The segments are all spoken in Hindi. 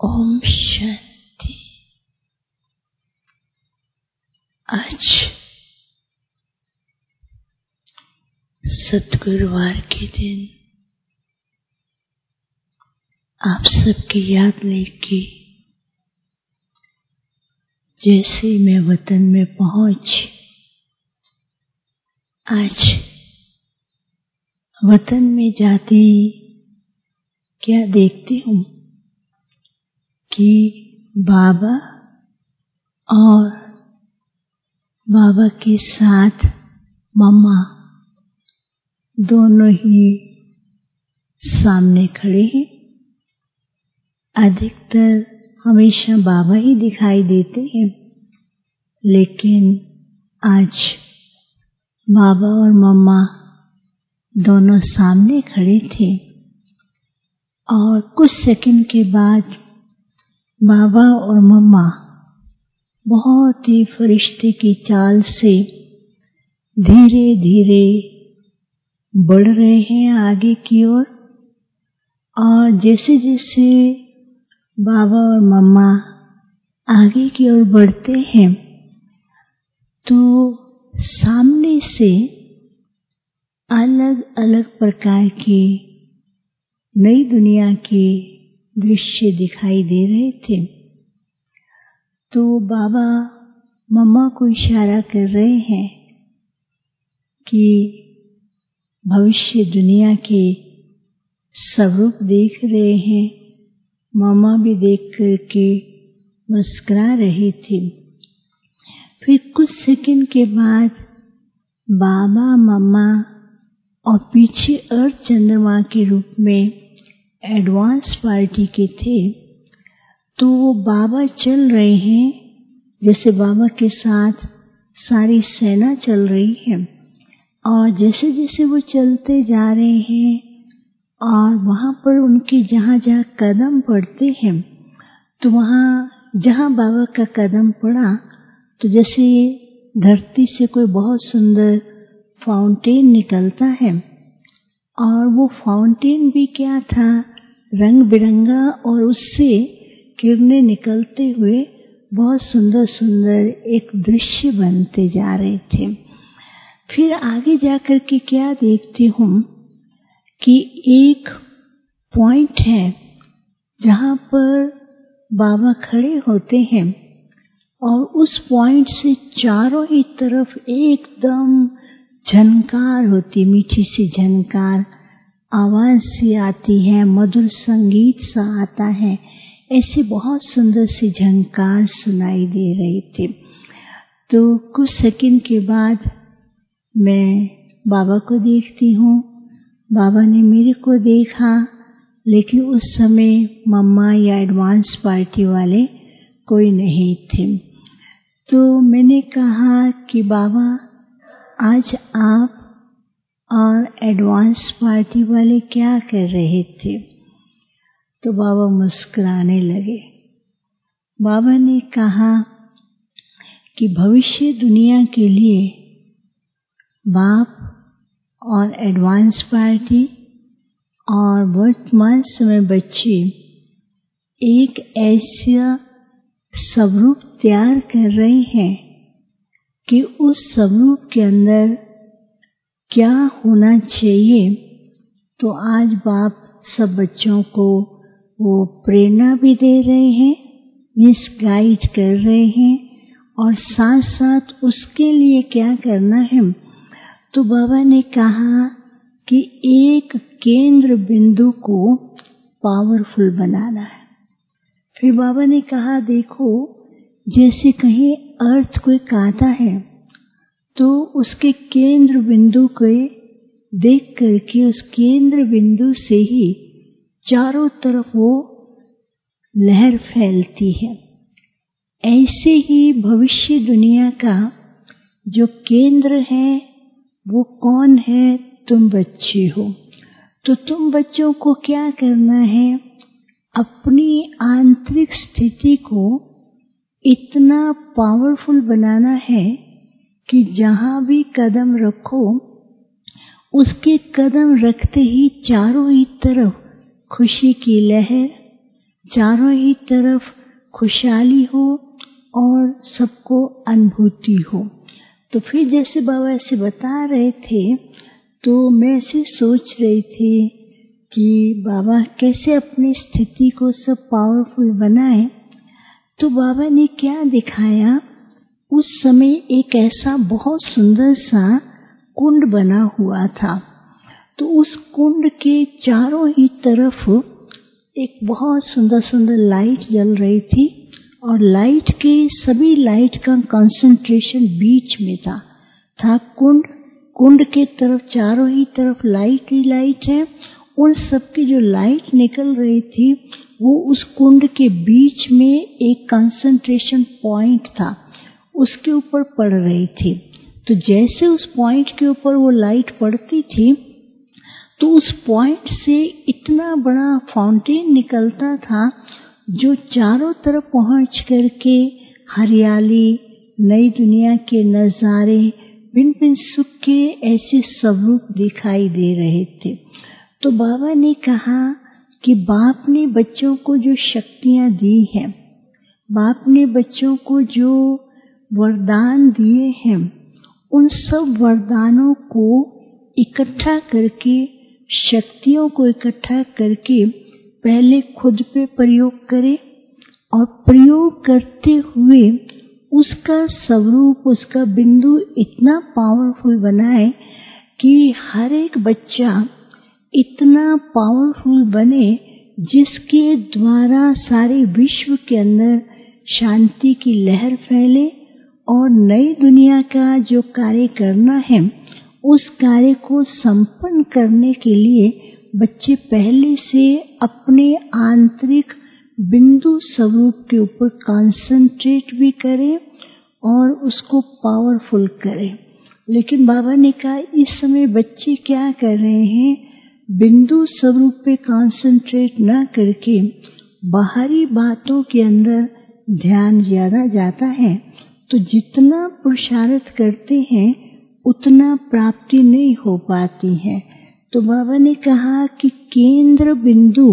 ओम शांति। आज सद्गुरुवार के दिन आप सबकी याद लेके जैसे मैं वतन में पहुंच आज वतन में जाते ही क्या देखती हूँ कि बाबा और बाबा के साथ मम्मा दोनों ही सामने खड़े हैं। अधिकतर हमेशा बाबा ही दिखाई देते हैं, लेकिन आज बाबा और मम्मा दोनों सामने खड़े थे और कुछ सेकंड के बाद बाबा और मम्मा बहुत ही फरिश्ते की चाल से धीरे धीरे बढ़ रहे हैं आगे की ओर। और जैसे जैसे बाबा और मम्मा आगे की ओर बढ़ते हैं तो सामने से अलग अलग प्रकार के नई दुनिया के दृश्य दिखाई दे रहे थे। तो बाबा मम्मा को इशारा कर रहे हैं कि भविष्य दुनिया के स्वरूप देख रहे हैं। मम्मा भी देख करके मुस्कुरा रही थी। फिर कुछ सेकंड के बाद बाबा मम्मा और पीछे अर्थ चंद्रमा के रूप में एडवांस पार्टी के थे। तो वो बाबा चल रहे हैं जैसे बाबा के साथ सारी सेना चल रही है। और जैसे जैसे वो चलते जा रहे हैं और वहाँ पर उनके जहाँ जहाँ कदम पड़ते हैं तो वहाँ जहाँ बाबा का कदम पड़ा तो जैसे धरती से कोई बहुत सुंदर फाउंटेन निकलता है। और वो फाउंटेन भी क्या था, रंग बिरंगा, और उससे किरणें निकलते हुए बहुत सुंदर सुंदर एक दृश्य बनते जा रहे थे। फिर आगे जाकर के क्या देखती हूँ कि एक पॉइंट है जहाँ पर बाबा खड़े होते हैं और उस पॉइंट से चारों ही तरफ एकदम झनकार होती, मीठी सी झनकार आवाज सी आती है, मधुर संगीत सा आता है। ऐसी बहुत सुंदर सी झनकार सुनाई दे रही थी। तो कुछ सेकंड के बाद मैं बाबा को देखती हूँ, बाबा ने मेरे को देखा, लेकिन उस समय मम्मा या एडवांस पार्टी वाले कोई नहीं थे। तो मैंने कहा कि बाबा आज आप और एडवांस पार्टी वाले क्या कर रहे थे? तो बाबा मुस्कुराने लगे। बाबा ने कहा कि भविष्य दुनिया के लिए बाप और एडवांस पार्टी और वर्तमान समय बच्चे एक ऐसा स्वरूप तैयार कर रहे हैं कि उस स्वरूप के अंदर क्या होना चाहिए। तो आज बाप सब बच्चों को वो प्रेरणा भी दे रहे हैं, गाइड कर रहे हैं, और साथ साथ उसके लिए क्या करना है। तो बाबा ने कहा कि एक केंद्र बिंदु को पावरफुल बनाना है। फिर बाबा ने कहा देखो, जैसे कहीं अर्थ कोई आता है तो उसके केंद्र बिंदु को देख करके उस केंद्र बिंदु से ही चारों तरफ वो लहर फैलती है। ऐसे ही भविष्य दुनिया का जो केंद्र है वो कौन है? तुम बच्चे हो। तो तुम बच्चों को क्या करना है? अपनी आंतरिक स्थिति को इतना पावरफुल बनाना है कि जहाँ भी कदम रखो उसके कदम रखते ही चारों ही तरफ खुशी की लहर, चारों ही तरफ खुशहाली हो और सबको अनुभूति हो। तो फिर जैसे बाबा ऐसे बता रहे थे तो मैं ऐसे सोच रही थी कि बाबा कैसे अपनी स्थिति को सब पावरफुल बनाए। तो बाबा ने क्या दिखाया, उस समय एक ऐसा बहुत सुंदर सा कुंड बना हुआ था। तो उस कुंड के चारों ही तरफ एक बहुत सुंदर सुंदर लाइट जल रही थी और लाइट के सभी लाइट का कंसंट्रेशन बीच में था कुंड के तरफ चारों ही तरफ लाइट ही लाइट है। उन सब की जो लाइट निकल रही थी वो उस कुंड के बीच में एक कंसंट्रेशन पॉइंट था, उसके ऊपर पड़ रही थी। तो जैसे उस पॉइंट के ऊपर वो लाइट पड़ती थी तो उस पॉइंट से इतना बड़ा फाउंटेन निकलता था जो चारों तरफ पहुंच करके हरियाली, नई दुनिया के नज़ारे, भिन्न भिन्न सुख के ऐसे स्वरूप दिखाई दे रहे थे। तो बाबा ने कहा कि बाप ने बच्चों को जो शक्तियां दी हैं, बाप ने बच्चों को जो वरदान दिए हैं, उन सब वरदानों को इकट्ठा करके, शक्तियों को इकट्ठा करके पहले खुद पे प्रयोग करें और प्रयोग करते हुए उसका स्वरूप, उसका बिंदु इतना पावरफुल बनाए कि हर एक बच्चा इतना पावरफुल बने जिसके द्वारा सारे विश्व के अंदर शांति की लहर फैले और नई दुनिया का जो कार्य करना है उस कार्य को संपन्न करने के लिए बच्चे पहले से अपने आंतरिक बिंदु स्वरूप के ऊपर कंसंट्रेट भी करें और उसको पावरफुल करें। लेकिन बाबा ने कहा इस समय बच्चे क्या कर रहे हैं, बिंदु स्वरूप पे कंसंट्रेट ना करके बाहरी बातों के अंदर ध्यान ज्यादा जाता है। तो जितना पुरुषार्थ करते हैं उतना प्राप्ति नहीं हो पाती है। तो बाबा ने कहा कि केंद्र बिंदु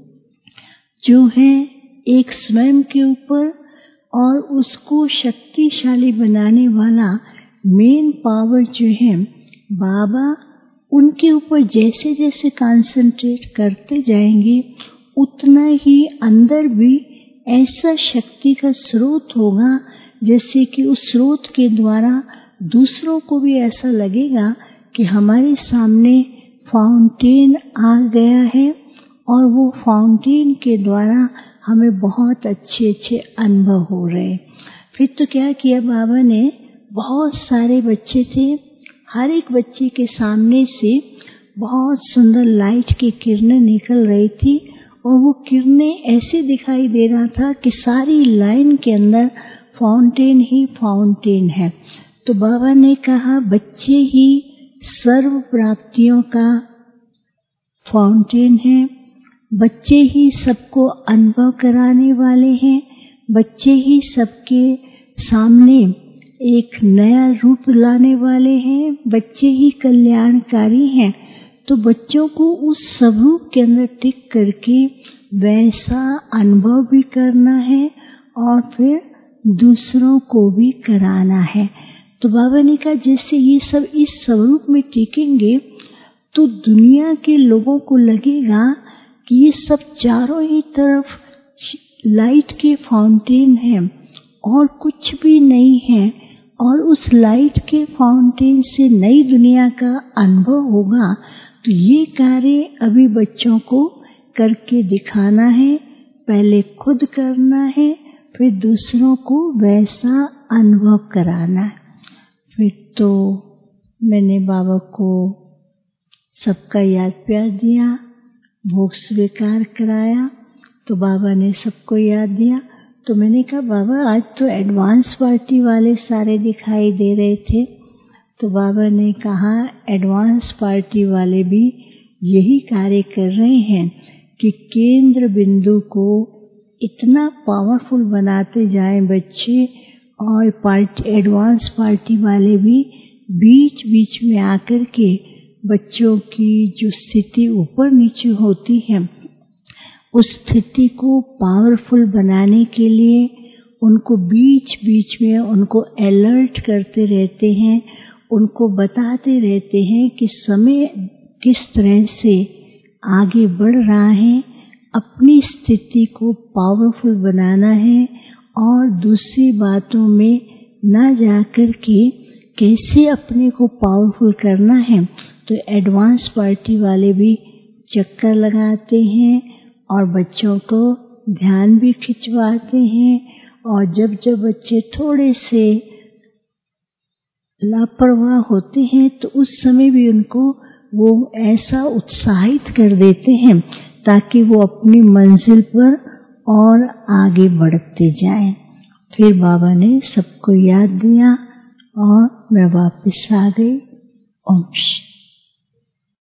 जो है एक स्वयं के ऊपर और उसको शक्तिशाली बनाने वाला मेन पावर जो है बाबा, उनके ऊपर जैसे जैसे कंसंट्रेट करते जाएंगे उतना ही अंदर भी ऐसा शक्ति का स्रोत होगा जैसे कि उस स्रोत के द्वारा दूसरों को भी ऐसा लगेगा कि हमारे सामने फाउंटेन आ गया है और वो फाउंटेन के द्वारा हमें बहुत अच्छे अच्छे अनुभव हो रहे हैं। फिर तो क्या किया बाबा ने, बहुत सारे बच्चे थे, हर एक बच्चे के सामने से बहुत सुंदर लाइट की किरणें निकल रही थी और वो किरणें ऐसे दिखाई दे रहा था कि सारी लाइन के अंदर फाउंटेन ही फाउंटेन है। तो बाबा ने कहा बच्चे ही सर्व प्राप्तियों का फाउंटेन है, बच्चे ही सबको अनुभव कराने वाले हैं, बच्चे ही सबके सामने एक नया रूप लाने वाले हैं, बच्चे ही कल्याणकारी हैं। तो बच्चों को उस स्वरूप के अंदर टिक करके वैसा अनुभव भी करना है और फिर दूसरों को भी कराना है। तो बाबा ने कहा जैसे ये सब इस स्वरूप में टिकेंगे तो दुनिया के लोगों को लगेगा कि ये सब चारों ही तरफ लाइट के फाउंटेन हैं और कुछ भी नहीं है, और उस लाइट के फाउंटेन से नई दुनिया का अनुभव होगा। तो ये कार्य अभी बच्चों को करके दिखाना है, पहले खुद करना है, फिर दूसरों को वैसा अनुभव कराना है। फिर तो मैंने बाबा को सबका याद प्यार दिया, भोग स्वीकार कराया, तो बाबा ने सबको याद दिया। तो मैंने कहा बाबा आज तो एडवांस पार्टी वाले सारे दिखाई दे रहे थे। तो बाबा ने कहा एडवांस पार्टी वाले भी यही कार्य कर रहे हैं कि केंद्र बिंदु को इतना पावरफुल बनाते जाएं बच्चे, और एडवांस पार्टी वाले भी बीच बीच में आकर के बच्चों की जो स्थिति ऊपर नीचे होती है उस स्थिति को पावरफुल बनाने के लिए उनको बीच बीच में उनको अलर्ट करते रहते हैं, उनको बताते रहते हैं कि समय किस तरह से आगे बढ़ रहा है, अपनी स्थिति को पावरफुल बनाना है और दूसरी बातों में ना जाकर के कैसे अपने को पावरफुल करना है। तो एडवांस पार्टी वाले भी चक्कर लगाते हैं और बच्चों को ध्यान भी खिंचवाते हैं, और जब जब बच्चे थोड़े से लापरवाह होते हैं तो उस समय भी उनको वो ऐसा उत्साहित कर देते हैं ताकि वो अपनी मंजिल पर और आगे बढ़ते जाएं। फिर बाबा ने सबको याद दिया और मैं वापस आ गई। ओम शांति।